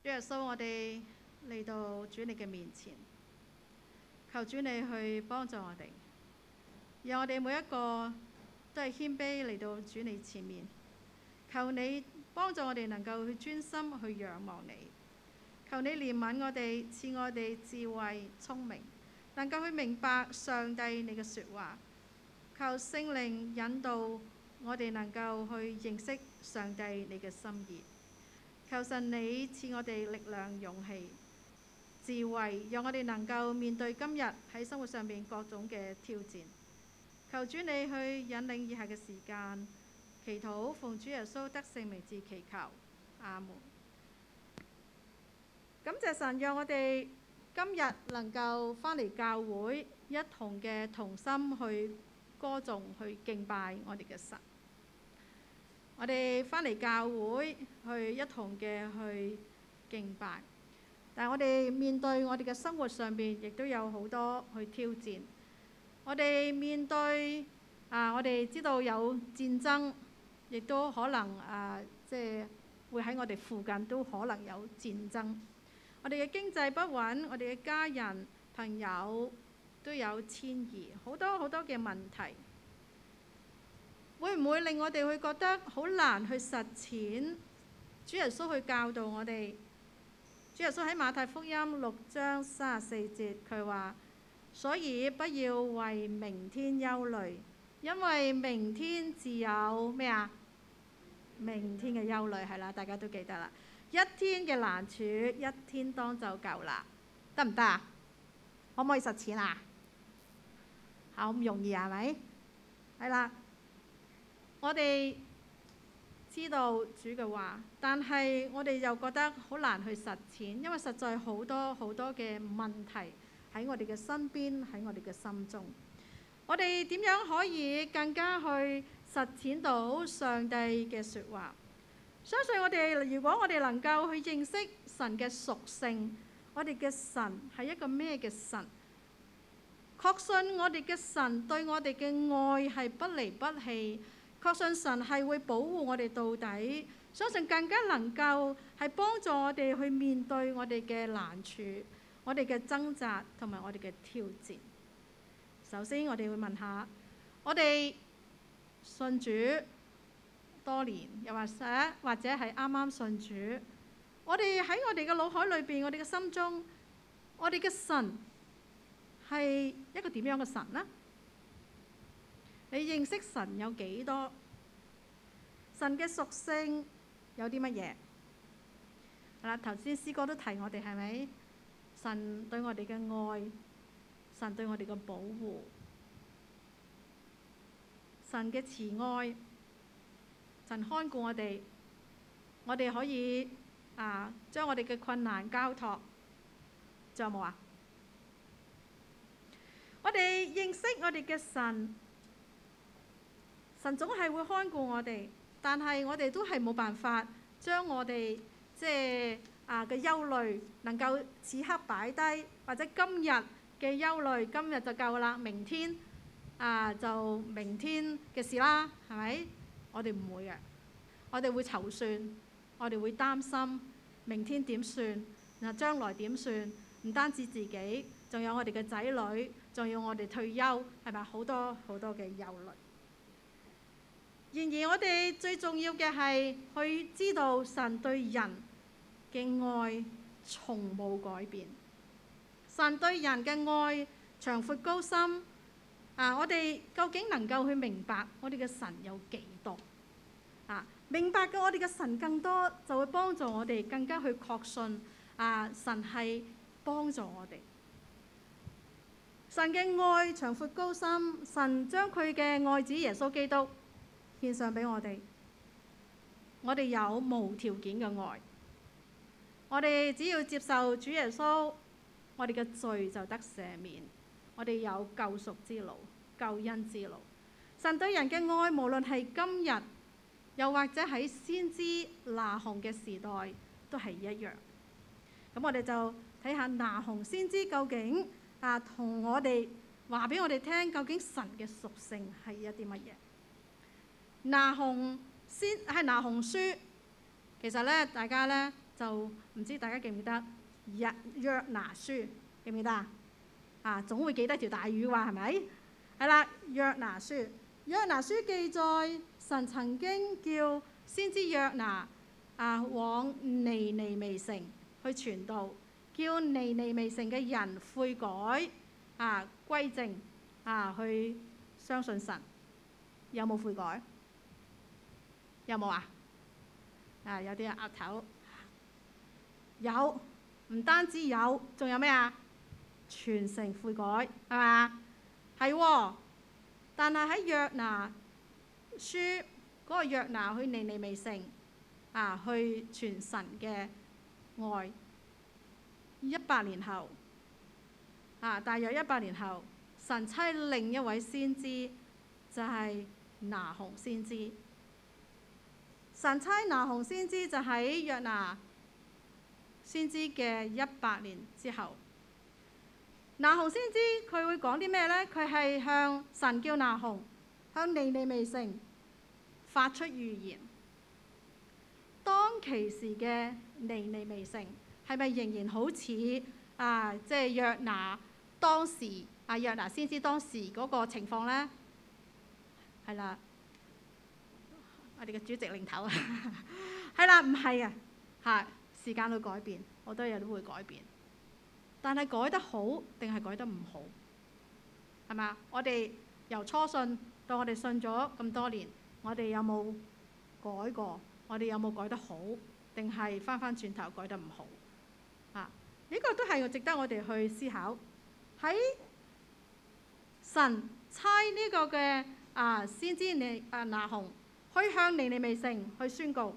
耶穌，我哋嚟到主你嘅面前，求主你去幫助我哋，讓我哋每一個都係謙卑嚟到主你前面，求你幫助我哋能夠去專心去仰望你，求你憐憫我哋，賜我哋智慧聰明，能夠去明白上帝你嘅說話，求聖靈引導我哋能夠去認識上帝你嘅心意，求神你賜我哋力量勇氣智慧，讓我哋能夠面對今日喺生活上面各種嘅挑戰。求主你去引領以下嘅時間，祈禱奉主耶穌得勝名字祈求，阿門。感謝神，讓我哋今日能夠返嚟教會，一同嘅同心去歌頌、去敬拜我哋嘅神。我哋返嚟教會去一同嘅去敬拜，但係我哋面對我哋嘅生活上邊，亦都有好多去挑戰。我哋面對我哋知道有戰爭，亦都可能即係會喺我哋附近都可能有戰爭。我哋嘅經濟不穩，我哋嘅家人朋友都有遷移，好多好多嘅問題。會唔會令我哋會覺得好難去實踐主耶穌去教導我哋？主耶穌喺馬太福音6章34節，佢話：所以不要為明天憂慮，因為明天自有咩啊？明天嘅憂慮係啦，大家都記得啦。一天嘅難處，一天當就夠啦，得唔得啊？可唔可以實踐啊？好唔容易係咪？係啦。我哋知道主嘅話，但係我哋又覺得好難去實踐，因為實在好多好多嘅問題喺我哋嘅身邊，喺我哋嘅心中。我哋點樣可以更加去實踐到上帝嘅說話？相信我哋，如果我哋能夠去認識神嘅屬性，我哋嘅神係一個咩嘅神？確信我哋嘅神對我哋嘅愛係不離不棄。確信神係會保護我哋到底，相信更加能夠係幫助我哋去面對我哋嘅難處、我哋嘅掙扎同埋我哋嘅挑戰。首先，我哋會問下，我哋信主多年，又或者係啱啱信主，我哋喺我哋嘅腦海裏邊，我哋嘅心中，我哋嘅神係一個點樣嘅神呢？你認識神有幾多？神嘅屬性有啲乜嘢？係啦，頭先詩歌都提我哋係咪？神對我哋嘅愛，神對我哋嘅保護，神嘅慈愛，神看顧我哋，我哋可以將我哋嘅困難交託。仲有冇啊？我哋認識我哋嘅神。神總係會看顧我哋，但係我哋都係冇辦法將我哋嘅憂慮能夠此刻擺低，或者今日嘅憂慮今日就夠啦，明天就明天嘅事啦，係咪？我哋唔會嘅，我哋會籌算，我哋會擔心明天點算，將來點算？唔單止自己，仲有我哋嘅仔女，仲有我哋退休，係咪？好多好多嘅憂慮。然而，我哋最重要嘅係去知道神對人嘅愛從冇改變。神對人嘅愛長闊高深，我哋究竟能夠去明白我哋嘅神有幾多？明白嘅我哋嘅神更多，就會幫助我哋更加去確信神係幫助我哋。神嘅愛長闊高深，神將佢嘅愛子耶穌基督獻上俾我哋，我哋有無條件嘅愛。我哋只要接受主耶穌，我哋嘅罪就得赦免，我哋有救贖之路、救恩之路。神對人嘅愛，無論係今日，又或者喺先知拿鴻嘅時代，都係一樣。咁我哋就睇下拿鴻先知究竟同我哋話俾我哋聽，究竟神嘅屬性係一啲乜嘢？拿鴻書，其實咧，大家咧就唔知大家記唔記得約拿書，記唔記得啊？總會記得條大魚話係咪？係啦，約拿書記載神曾經叫先知約拿往尼尼微城去傳道，叫尼尼微城嘅人悔改歸正去相信神。有冇悔改？有冇啊？有啲人額頭有，唔單止有，仲有咩啊？全城悔改係嘛？係喎，但係喺約拿書嗰個約拿去尼尼微城去傳神嘅愛，100年後大約100年後，神差另一位先知就係拿鴻先知。神差拿鴻先知就喺約拿先知嘅100年之後。拿鴻先知佢會講啲咩呢？佢係向神叫拿鴻向尼尼微城發出預言。當其時嘅尼尼微城係咪仍然好似即係約拿當時約拿先知當時嗰個情況呢？係啦，我哋嘅主席領頭係啦，唔係時間會改變，好多嘢都會改變。但係改得好定係改得唔好？係嘛？我哋由初信到我哋信咗咁多年，我哋有冇改過？我哋有冇改得好？定係翻轉頭改得唔好？呢個都係值得我哋去思考。喺神差呢個嘅先知拿鴻去向尼尼微城去宣告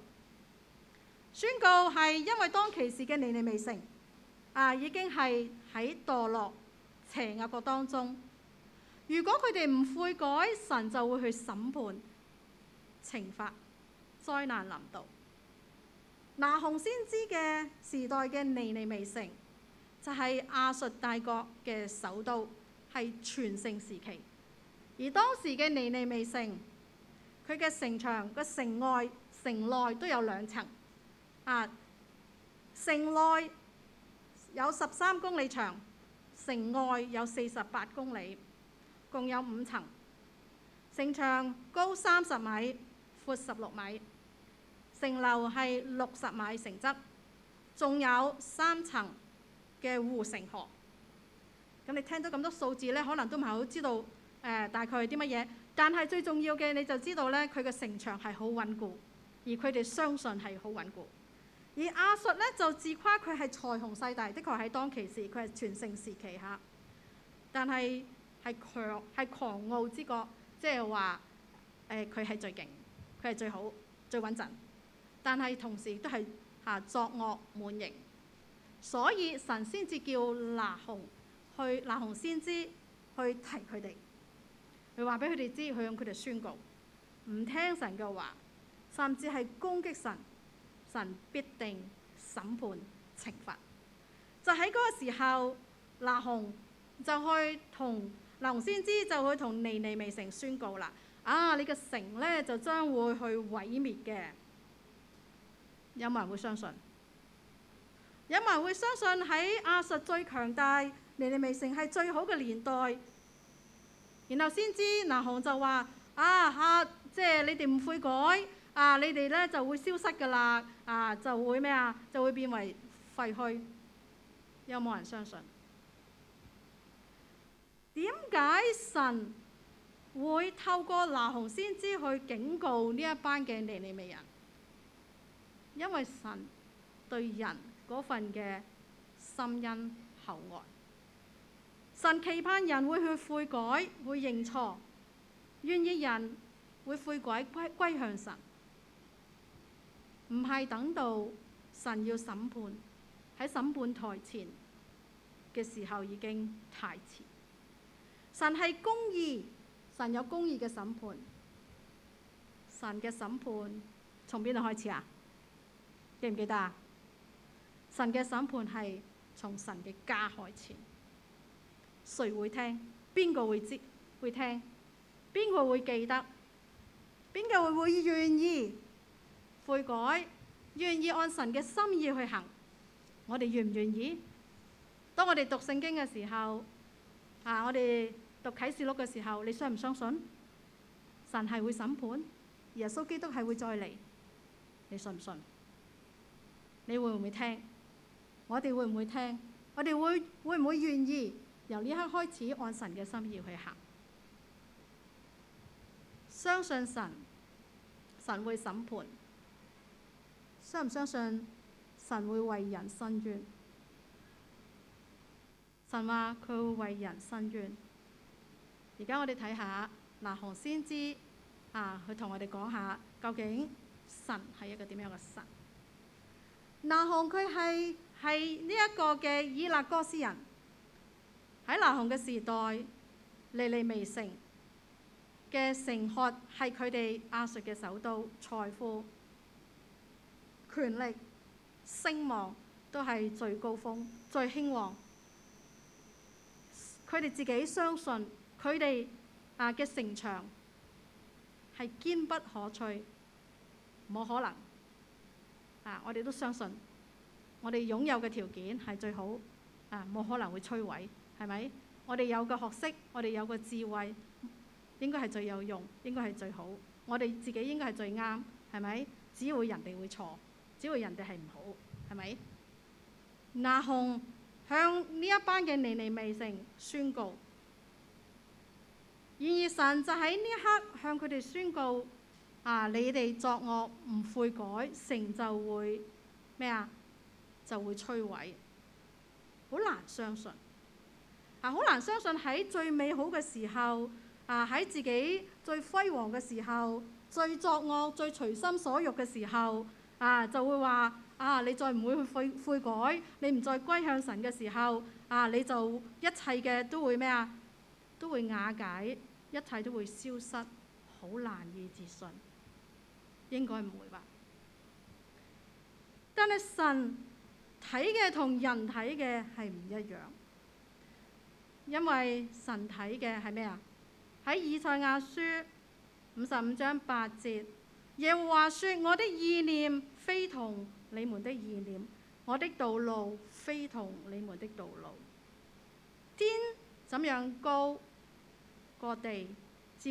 係因為當其時嘅尼尼微城已經係喺墮落邪惡嘅當中。如果佢哋唔悔改，神就會去審判、懲罰、災難臨到。拿鴻先知嘅時代嘅尼尼微城就係亞述大國嘅首都，係全盛時期。而當時嘅尼尼微城，佢嘅城牆個城外、城內都有2層。城內有13公里長，城外有48公里，共有5層。城牆高30米，闊16米，城樓係60米成側，仲有3層嘅護城河。咁你聽到咁多數字呢，可能都唔係好知道大概係啲乜嘢，但係最重要嘅你就知道呢，佢嘅城牆係好穩固，而佢哋相信係好穩固。而亞述呢，就自誇佢係財雄勢大，的確喺當其時佢係全盛時期下，但係係狂傲之國，即係話佢係最勁，佢係最好最穩陣，但係同時都係作惡滿盈，所以神先至叫拿鴻先知去提佢哋，佢話俾佢哋知，佢向佢哋宣告，唔聽神嘅話，甚至係攻擊神，神必定審判懲罰。就喺嗰個時候，拿鴻先知就去同尼尼微城宣告啦。你嘅城呢，就將會去毀滅嘅。有冇人會相信？有冇人會相信喺亞述最強大，尼尼微城係最好嘅年代？然後先知拿鴻就話：即係你哋唔悔改，你哋呢就會消失㗎啦，就會咩啊？就會變為廢墟。有冇人相信？點解神會透過拿鴻先知去警告呢一班嘅尼尼微人？因為神對人嗰份嘅深恩厚愛，神期盼人會去悔改，會認錯，願意人會悔改歸向神，唔係等到神要審判，喺審判台前嘅時候已經太遲。神係公義，神有公義嘅審判。神嘅審判從邊度開始啊？記唔記得啊？神嘅審判係從神嘅家開始。誰會聽？邊個會聽？邊個會記得？邊個會願意悔改願意按神嘅心意去行，我哋願唔願意？當我哋讀聖經嘅時候，我哋讀啟示錄嘅時候，你相唔相信神係會審判，耶穌基督係會再嚟？你信唔信？你會唔會聽？我哋會唔會聽？我哋會唔會願意由呢刻開始按神嘅心意去行？相信神會審判，相唔相信神會為人伸冤？神話佢會為人伸冤。而家我哋睇下拿鴻先知佢同我哋講下究竟神係一個點樣嘅神。拿鴻佢係呢一個嘅以勒哥斯人，喺拿鴻嘅時代，尼尼微城嘅城邑係佢哋亞述嘅首都，財富、權力、聲望都係最高峰、最興旺。佢哋自己相信佢哋嘅城牆係堅不可摧，冇可能。我哋都相信我哋擁有嘅條件係最好，冇可能會摧毀，係咪？我哋有嘅學識，我哋有個智慧，應該係最有用，應該係最好。我哋自己應該係最啱，係咪？只要人哋會錯，只要人哋係唔好，係咪？拿鴻向呢一班嘅尼尼微城宣告，然而神就喺呢一刻向佢哋宣告：你哋作惡唔悔改，城就會咩啊？就會摧毀。好難相信，好難相信喺最美好嘅時候，喺自己最輝煌嘅時候，最作惡、最隨心所欲嘅時候，就會話你再唔會去悔改，你唔再歸向神嘅時候，你就一切嘅都會咩啊？都會瓦解，一切都會消失，好難以置信。應該唔會吧？但係神睇嘅同人睇嘅係唔一樣，因為神睇嘅係咩啊？喺以賽亞書55章8節，耶和華說：我的意念非同你們的意念，我的道路非同你們的道路。天怎樣高過地，照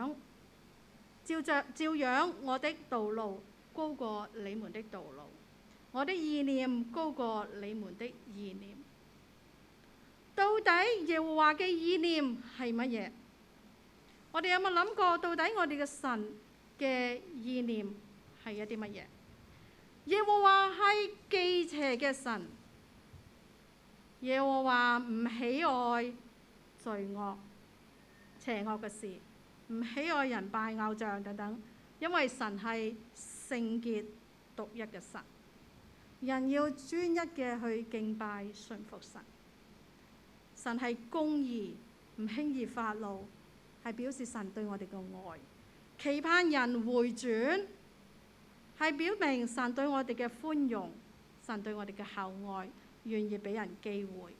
樣我的道路高過你們的道路，我的意念高過你們的意念。到底耶和華嘅意念係乜嘢？我哋有冇諗過，到底我哋嘅神嘅意念係一啲乜嘢？耶和華係忌邪嘅神，耶和華唔喜愛罪惡、邪惡嘅事，唔喜愛人拜偶像等等，因為神係聖潔獨一嘅神，人要專一嘅去敬拜順服神。神係公義，唔輕易發怒，係表示神對我哋嘅愛，期盼人回轉，係表明神對我哋嘅寬容，神對我哋嘅厚愛，願意俾人機會。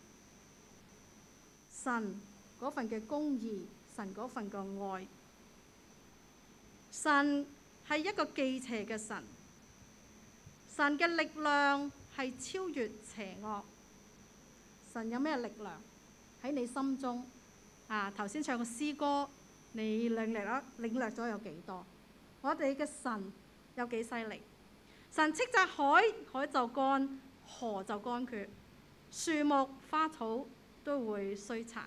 神嗰份嘅公義，神嗰份嘅愛，神係一個忌邪嘅神，神嘅力量係超越邪惡。神有咩力量喺你心中？頭先唱個詩歌，你領略咗有幾多？我哋嘅神有幾犀利？神斥責海，海就乾；河就乾涸，樹木花草都會衰殘。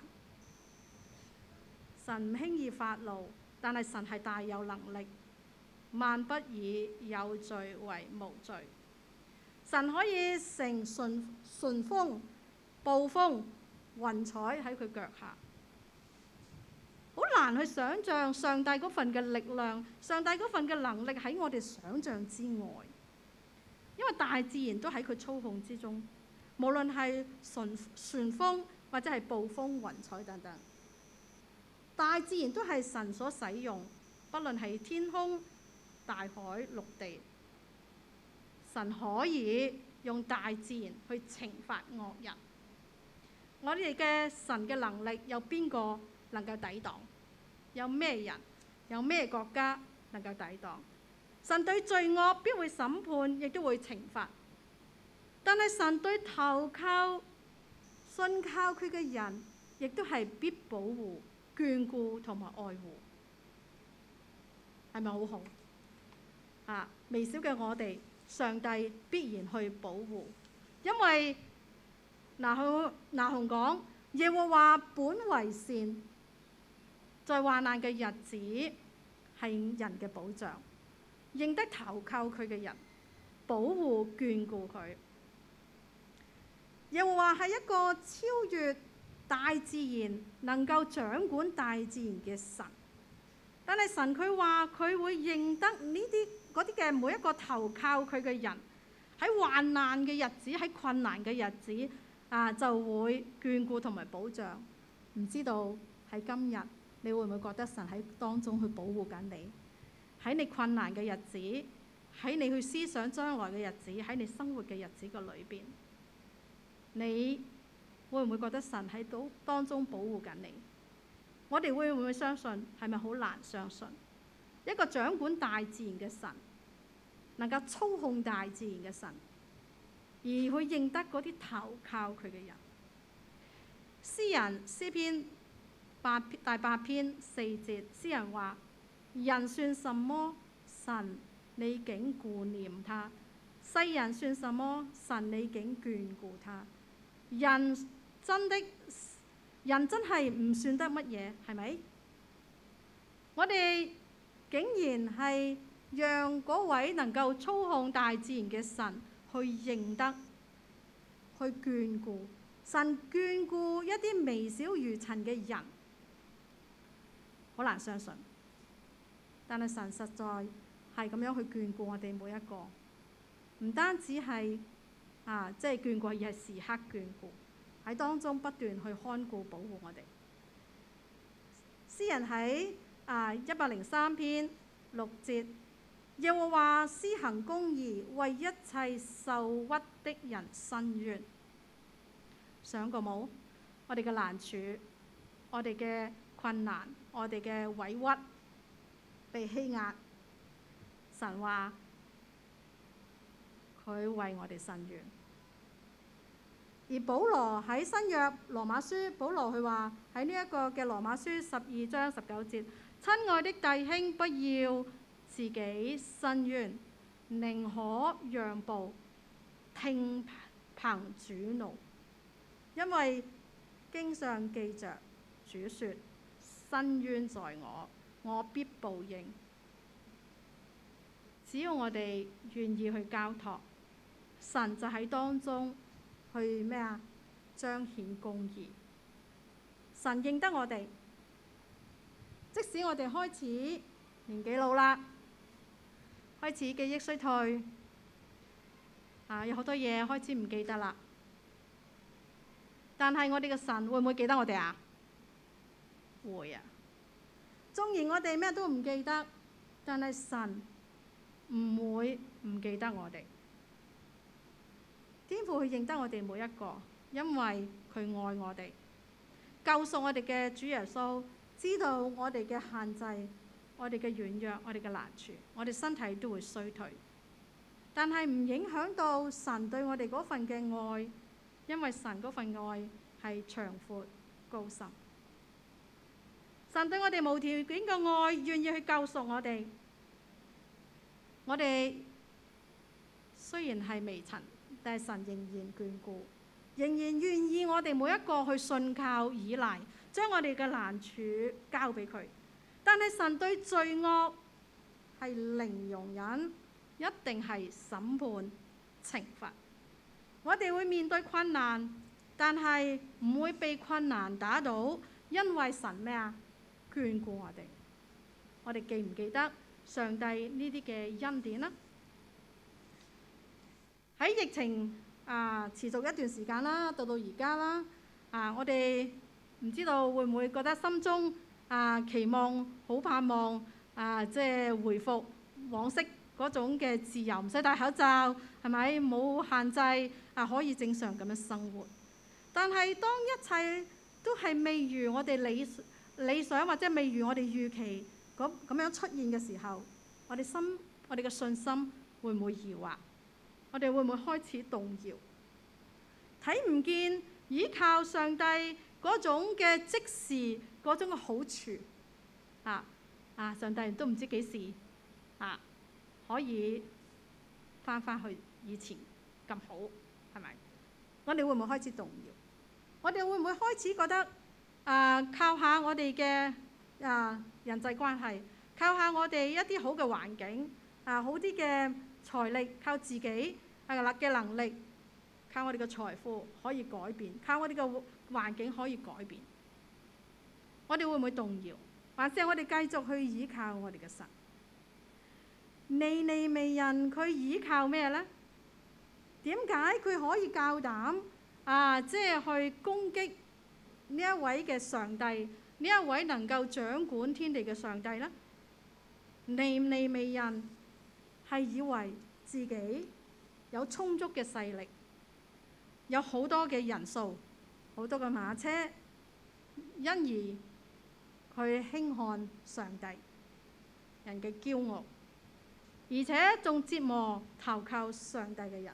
神唔輕易發怒，但係神係大有能力，萬不以有罪為無罪。神可以乘順風、暴風、雲彩喺佢腳下，好難去想像上帝嗰份嘅力量，上帝嗰份嘅能力喺我哋想像之外。因為大自然都喺佢操控之中，無論係旋風或者係暴風、雲彩等等，大自然都係神所使用，不論係天空、大海、陸地，神可以用大自然去懲罰惡人。我哋嘅神嘅能力有邊個能夠抵擋？有咩人、有咩國家能夠抵擋？ 神對罪惡必會審判，亦都會懲罰。但係神對投靠、信靠佢嘅人，亦都係必保護、眷顧同埋愛護。係咪好好？微小嘅我哋，上帝必然去保護，因為拿鴻講耶和華本為善，在患難嘅日子係人嘅保障，認得投靠佢嘅人，保護眷顧佢。耶和華係一個超越大自然、能夠掌管大自然嘅神，但係神佢話佢會認得嗰啲嘅每一個投靠佢嘅人，喺患難嘅日子、喺困難嘅日子就會眷顧同埋保障。唔知道喺今日你會唔會覺得神喺當中去保護緊你？喺你困難嘅日子，喺你去思想將來嘅日子，喺你生活嘅日子嘅裏邊，你會唔會覺得神喺當中保護緊你？我哋會唔會相信？係咪好難相信？一個掌管大自然嘅神，能夠操控大自然嘅神，而去認得嗰啲投靠佢嘅人。詩人詩篇第8篇4節，詩人話：人算什麼？神你竟顧念他；世人算什麼？神你竟眷顧他。人真係唔算得乜嘢，係咪？我哋竟然係讓嗰位能夠操控大自然嘅神去認得、去眷顧。神眷顧一啲微小如塵嘅人，好難相信。但係神實在係咁樣去眷顧我哋每一個，唔單止係即係眷顧，而係時刻眷顧，喺當中不斷去看顧保護我哋。詩人喺103篇6節，耶和華施行公義，為一切受屈的人伸冤。想過冇？我哋嘅難處，我哋嘅困難，我哋嘅委屈，被欺壓，神話佢為我哋伸冤。而保羅喺新約羅馬書，保羅佢話喺呢一個嘅羅馬書12章19節，親愛的弟兄，不要自己伸冤，寧可讓步，聽憑主怒，因為經上記着主說：伸冤在我，我必報應。只要我哋願意去交託，神就喺當中去彰顯公義。神認得我哋，即使我哋開始年紀老啦，開始記憶衰退，有好多嘢開始唔記得啦。但係我哋嘅神會唔會記得我哋啊？會啊！縱然我哋咩都唔記得，但係神唔會唔記得我哋。天父去認得我哋每一個，因為佢愛我哋，救贖我哋嘅主耶穌，知道我哋嘅限制、我哋嘅軟弱、我哋嘅難處，我哋身體都會衰退，但係唔影響到神對我哋嗰份嘅愛，因為神嗰份愛係長闊高深。神對我哋無條件嘅愛，願意去救贖我哋。我哋雖然係微塵，但係神仍然眷顧，仍然願意我哋每一個去信靠倚賴，將我哋嘅難處交俾佢。但係神對罪惡係零容忍，一定係審判懲罰。我哋會面對困難，但係唔會被困難打倒，因為神眷顧我哋。我哋記唔記得上帝呢啲嘅恩典呢？喺疫情持續一段時間啦，到而家啦，我哋唔知道會唔會覺得心中期望好盼望即係回復往昔嗰種嘅自由，唔使戴口罩，係咪冇限制可以正常咁樣生活？但係當一切都係未如我哋理想或者未如我哋預期咁樣出現嘅時候，我哋心我哋嘅信心會唔會搖滑？我哋會唔會開始動搖？睇唔見倚靠上帝嗰種嘅即時嗰種嘅好處上帝都唔知幾時可以翻去以前咁好，係咪？我哋會唔會開始動搖？我哋會唔會開始覺得靠下我哋嘅人際關係，靠下我哋一啲好嘅環境好啲嘅財力，靠自己嘅能力，靠我哋嘅財富可以改變，靠我哋嘅環境可以改變？我哋會唔會動搖？還是我哋繼續去倚靠我哋嘅神？尼尼微人佢倚靠咩呢？點解佢可以夠膽即係去攻擊呢一位嘅上帝，呢一位能夠掌管天地嘅上帝呢？尼尼微人係以為自己有充足嘅勢力，有好多嘅人數，好多嘅馬車，因而佢輕看上帝人嘅驕傲，而且仲折磨投靠上帝嘅人。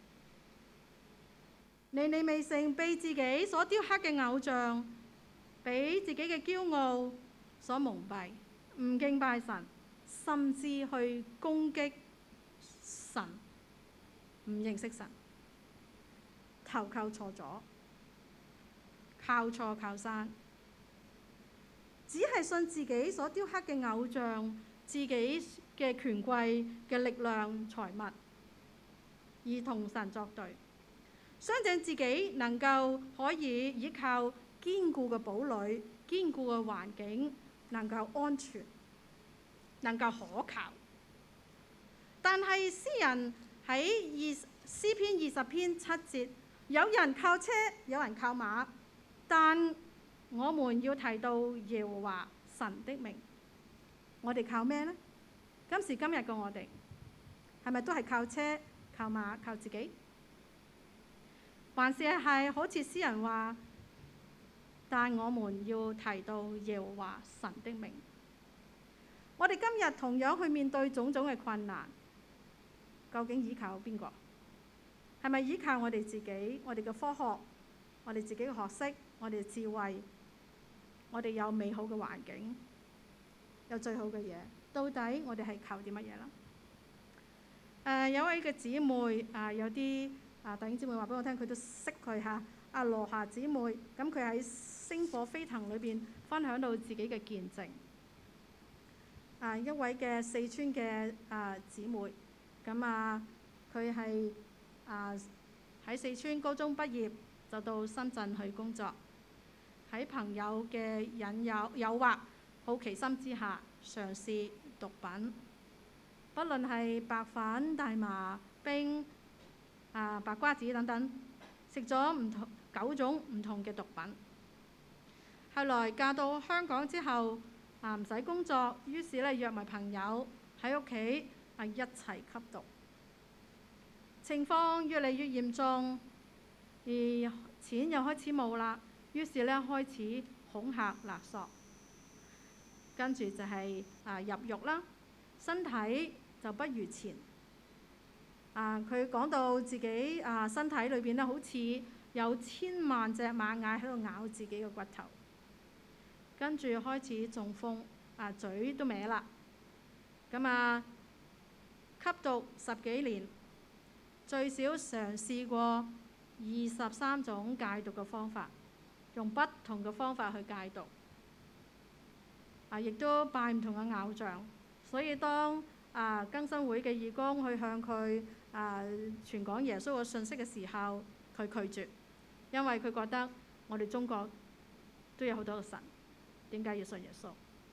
尼尼微城被自己所雕刻嘅偶像，俾自己嘅驕傲所蒙蔽，唔敬拜神，甚至去攻擊神，唔認識神，投靠錯咗，靠錯靠生，只係信自己所雕刻嘅偶像，自己嘅權貴嘅力量財物，而同神作對，相信自己能夠可以依靠堅固嘅堡壘、堅固嘅環境，能夠安全，能夠可靠。但係詩人喺詩篇20篇7節，有人靠車，有人靠馬，但我們要提到耶和華神的名。我哋靠咩呢？今時今日嘅我哋係咪都係靠車、靠馬、靠自己？還是係好似詩人話，但我們要提到耶和華神的名。我哋今日同樣去面對種種嘅困難，究竟依靠邊個？係咪依靠我哋自己？我哋嘅科學，我哋自己嘅學識，我哋嘅智慧，我哋有美好嘅環境，有最好嘅嘢，到底我哋係靠啲乜嘢啦？有位嘅姊妹有啲弟兄姊妹話俾我聽，佢都識佢嚇。阿羅夏姊妹，咁佢喺星火飛騰裏邊分享到自己嘅見證。一位嘅四川嘅姊妹，咁佢係喺四川高中畢業，就到深圳去工作。喺朋友嘅引誘、誘惑、好奇心之下，嘗試毒品，不論係白粉、大麻、冰、白瓜子等等，食咗9種唔同嘅毒品。後來嫁到香港之後，唔使工作，於是約埋朋友喺屋企一齊吸毒，情況越嚟越嚴重，而錢又開始冇啦，於是開始恐嚇勒索，跟住就係入獄啦，身體就不如前。佢講到自己身體裏邊好似有千萬隻螞蟻喺度咬自己嘅骨頭，跟住開始中風，嘴都歪啦。咁吸毒10幾年，最少嘗試過23種戒毒嘅方法，用不同嘅方法去戒毒。亦都拜唔同嘅偶像，所以當更新會嘅義工去向佢傳講耶穌嘅信息嘅時候，佢拒絕，因為佢覺得我哋中國都有好多個神，點解要信耶穌？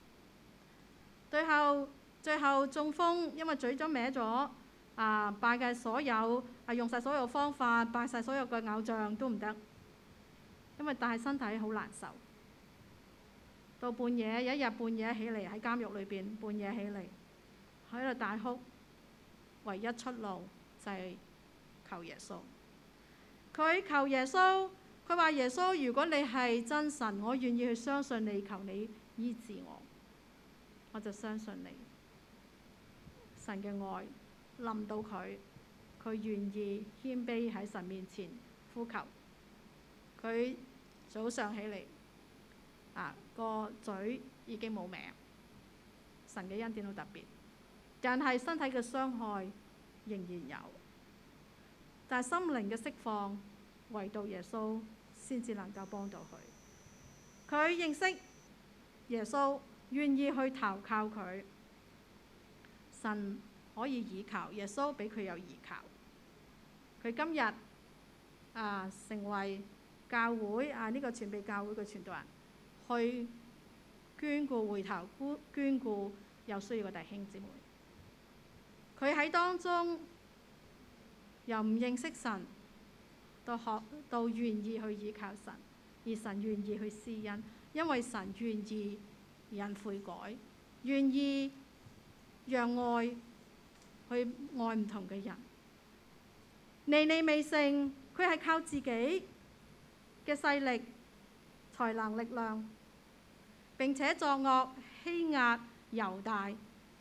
最後中風，因為嘴都歪咗，拜嘅所有用晒所有方法，拜晒所有嘅偶像都唔得，因為但係身體好難受。到半夜，有一日半夜起嚟喺監獄裏邊，半夜起嚟喺度大哭，唯一出路就係求耶穌。佢求耶穌，佢話耶穌，如果你係真神，我願意去相信你，求你醫治我，我就相信你。 神嘅愛臨到佢，佢願意謙卑喺神面前呼求。佢早上起嚟個嘴已經冇名，神嘅恩典好特別，但係身體嘅傷害仍然有，但係心靈嘅釋放唯獨耶穌先至能夠幫到佢。佢認識耶穌，願意去投靠佢，神可以倚靠，耶穌俾佢有倚靠。佢今日成為教會呢個全備教會嘅傳道人，去眷顧回頭眷顧有需要嘅弟兄姊妹。佢喺當中由唔認識神到願意去倚靠神，而神願意去施恩，因為神願意人悔改，願意讓愛去愛唔同嘅人。尼尼微城，佢係靠自己嘅勢力、才能、力量，並且作惡欺壓猶大。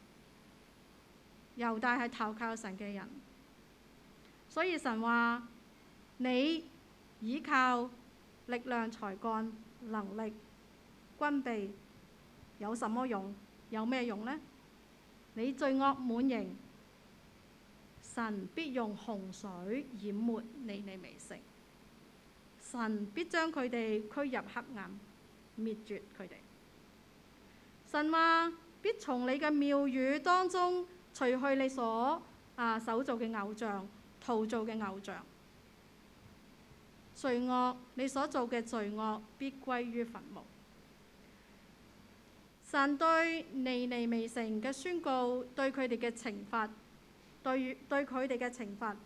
猶大係投靠神嘅人，所以神話你倚靠力量、才幹、能力、軍備有什麼用？有咩用呢？你罪惡滿盈，神必用洪水淹沒尼尼微城，神必將佢哋驅入黑暗，滅絕佢哋。神話必從你嘅廟宇當中除去你所手造嘅偶像、陶造嘅偶像，罪惡你所做嘅罪惡必歸於墳墓。神對尼尼微城嘅宣告，對佢哋嘅懲罰，對佢哋嘅懲罰。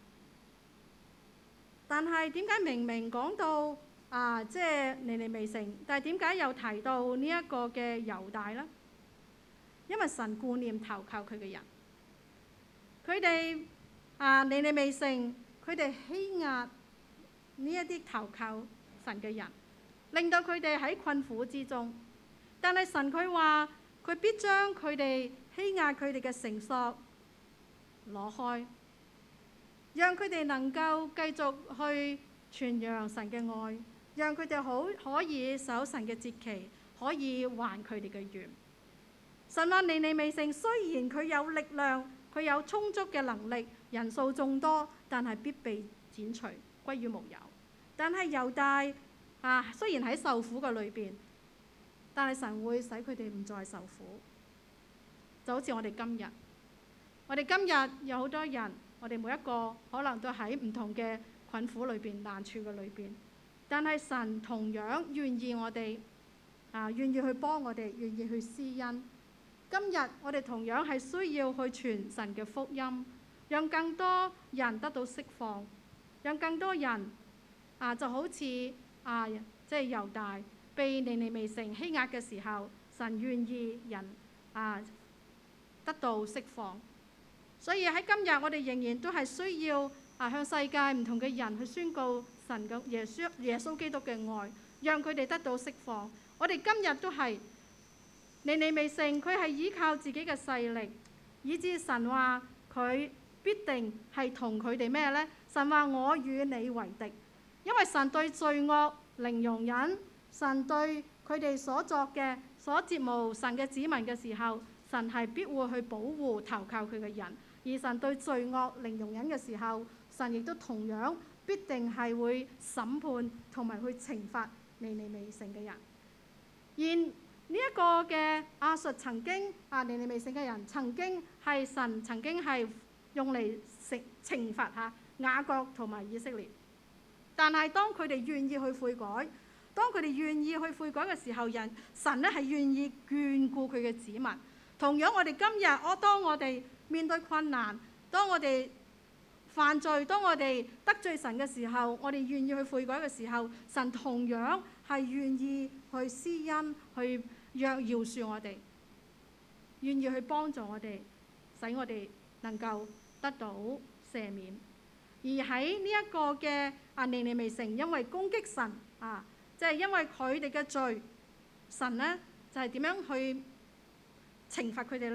但係點解明明講到即係尼尼微城，但係點解又提到呢一個嘅猶大呢？因為神顧念投靠佢嘅人，佢哋尼尼微城，佢哋欺壓呢一啲投靠神嘅人，令到佢哋喺困苦之中。但係神佢話，佢必將佢哋欺壓佢哋嘅繩索攞開，讓佢哋能夠繼續去傳揚神嘅愛，讓佢哋可以守神嘅節期，可以還佢哋嘅願。神話尼尼微城雖然佢有力量，佢有充足嘅能力，人數眾多，但係必被剪除，歸於無有。但係猶大雖然喺受苦嘅裏邊，但係神會使佢哋唔再受苦，就好似我哋今日。我哋今日有好多人，我哋每一個可能都喺唔同嘅困苦裏邊、難處嘅裏邊，但係神同樣願意我哋願意去幫我哋，願意去施恩。今日我哋同樣係需要去傳神嘅福音，讓更多人得到釋放，讓更多人就好似即係猶大被尼尼微城欺壓嘅時候，神願意人得到釋放。所以喺今日我哋仍然都係需要向世界唔同嘅人去宣告神嘅耶穌基督嘅愛，讓佢哋得到釋放。我哋今日都係尼尼微城，佢係依靠自己嘅勢力，以致神話佢必定係同佢哋咩呢？神話我與你為敵，因為神對罪惡零容忍，神對佢哋所作嘅所折磨神嘅子民嘅時候，神係必會去保護投靠佢嘅人。而神對罪惡零容忍嘅時候，神亦都同樣必定係會審判同埋去懲罰尼尼微城嘅人。而呢一個嘅亞述曾經尼尼微城嘅人曾經係神曾經係用嚟懲罰雅各同埋以色列，但係當佢哋願意去悔改，當佢哋願意去悔改嘅時候，神咧係願意眷顧佢嘅子民。同樣我哋今日當我哋面對困難，當我哋犯罪，當我哋得罪神嘅時候，我哋願意去悔改嘅時候，神同樣係願意去施恩，去饒恕我哋，願意去幫助我哋，使我哋能夠得到赦免。而喺呢一個嘅尼尼微城，因為攻擊神即係因為佢哋嘅罪，神呢就係點樣去懲罰佢哋呢？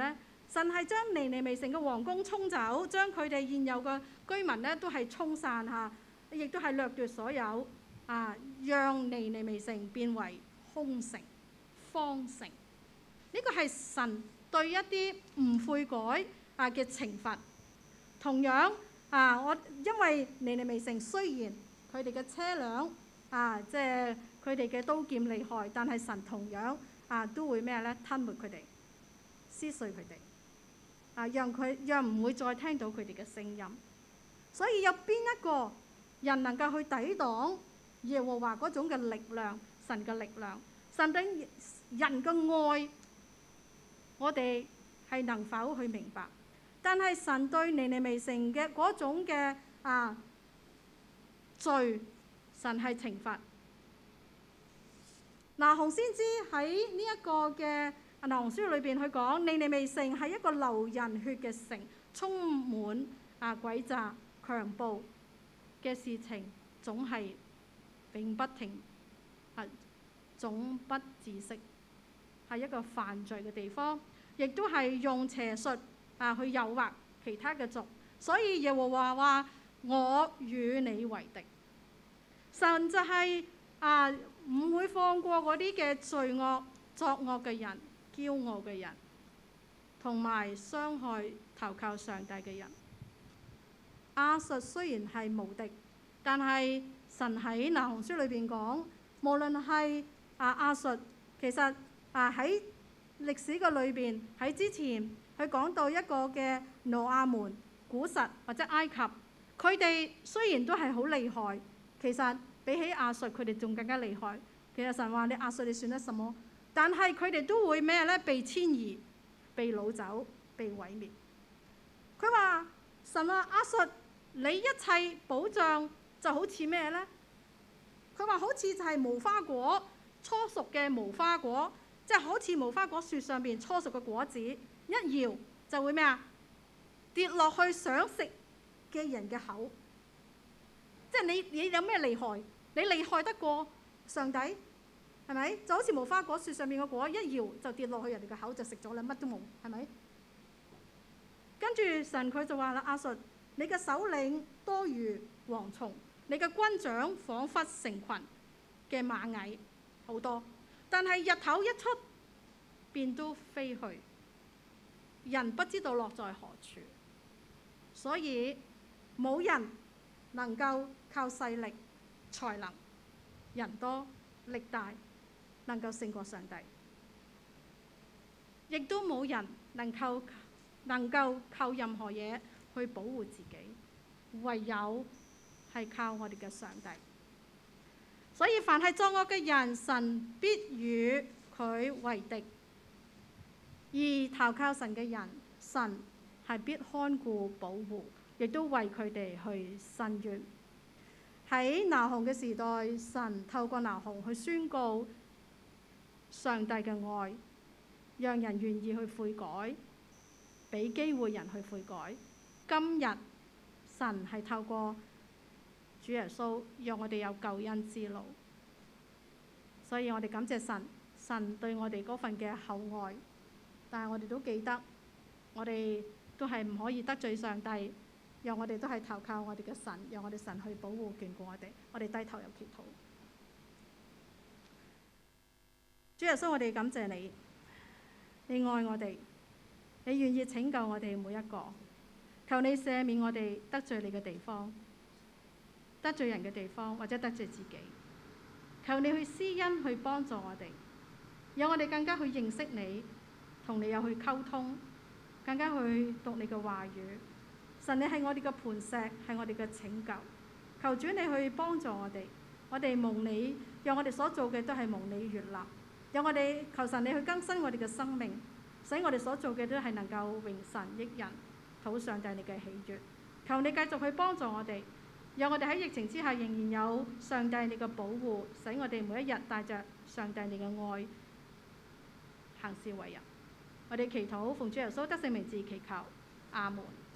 神係將尼尼微城嘅王宮沖走，將佢哋現有嘅居民咧都係沖散下，亦都係掠奪所有讓尼尼微城變為空城、荒城。呢個係神對一啲唔悔改嘅懲罰。同樣因為尼尼微城雖然佢哋嘅車輛即係佢哋嘅刀劍厲害，但係神同樣都會咩咧？吞沒佢哋，撕碎佢哋，讓唔會再聽到佢哋嘅聲音。所以有邊一個人能夠去抵擋耶和華嗰種嘅力量？神嘅力量，神對人嘅愛，我哋係能否去明白？但係神對尼尼微城嘅嗰種嘅罪，神係懲罰。拿鴻先知喺呢一個嘅拿鴻書裏邊，佢講尼尼微城係一個流人血嘅城，充滿詭詐、強暴嘅事情，總係永不停，總不止息，係一個犯罪嘅地方，亦都係用邪術去誘惑其他嘅族。所以耶和華話：我與你為敵。神就係唔會放過嗰啲嘅罪惡、作惡嘅人、驕傲嘅人，同埋傷害投靠上帝嘅人。亞述雖然係無敵，但係神喺拿鴻書裏邊講，無論係亞述，其實喺歷史嘅裏邊，喺之前佢講到一個嘅挪亞門、古實或者埃及，佢哋雖然都係好厲害，其實比起亞述佢哋仲更加厲害。其實神話你亞述你算得什麼？但係佢哋都會咩呢？被遷移、被擄走、被毀滅。佢話神話亞述你一切保障就好似咩呢？佢話好似就係無花果初熟嘅無花果，即係好似無花果樹上邊初熟嘅果子，一搖就會咩啊？跌落去想食嘅人嘅口。即係你有咩厲害？你厲害得過上帝係咪？就好似無花果樹上面嘅果，一搖就跌落去人哋嘅口就食咗啦，乜都冇，係咪？跟住神佢就話啦：亞述，你嘅首領多如蝗蟲，你嘅軍長彷彿成群嘅螞蟻，好多。但係日頭一出，便都飛去，人不知道落在何處。所以冇人能夠靠勢力、才能、人多力大能夠勝過上帝，亦都冇人能夠靠任何嘢去保護自己，唯有係靠我哋嘅上帝。所以凡係作惡嘅人，神必與佢為敵；而投靠神嘅人，神係必看顧保護，亦都為佢哋去伸冤。喺拿鴻嘅時代，神透過拿鴻去宣告上帝嘅愛，讓人願意去悔改，俾機會人去悔改。今日神係透過主耶穌，讓我哋有救恩之路。所以我哋感謝神，神對我哋嗰份嘅厚愛。但係我哋都記得，我哋都係唔可以得罪上帝，讓我哋都係投靠我哋嘅神，讓我哋神去保護眷顧我哋。我哋低頭有祈禱。主耶穌，我哋感謝你，你愛我哋，你願意拯救我哋每一個。求你赦免我哋得罪你嘅地方，得罪人嘅地方，或者得罪自己。求你去施恩，去幫助我哋，讓我哋更加去認識你，同你有去溝通，更加去讀你嘅話語。神，你係我哋嘅磐石，係我哋嘅拯救。求主你去幫助我哋蒙你，讓我哋所做嘅都係蒙你悅納。讓我哋求神你去更新我哋嘅生命，使我哋所做嘅都係能夠榮神益人，討上帝你嘅喜悅。求你繼續去幫助我哋，讓我哋喺疫情之下仍然有上帝你嘅保護，使我哋每一日帶着上帝你嘅愛行事為人。我哋祈禱奉主耶穌得勝名字祈求，阿門。